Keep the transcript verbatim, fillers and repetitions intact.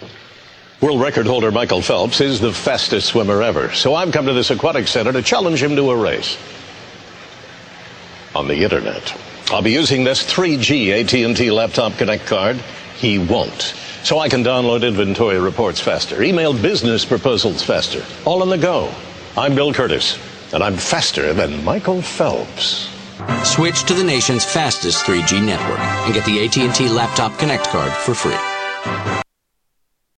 World record holder Michael Phelps is the fastest swimmer ever. So I've come to this aquatic center to challenge him to a race on the internet. I'll be using this three G A T and T Laptop Connect card. He won't. So I can download inventory reports faster, email business proposals faster, all on the go. I'm Bill Curtis, and I'm faster than Michael Phelps. Switch to the nation's fastest three G network and get the A T and T Laptop Connect card for free.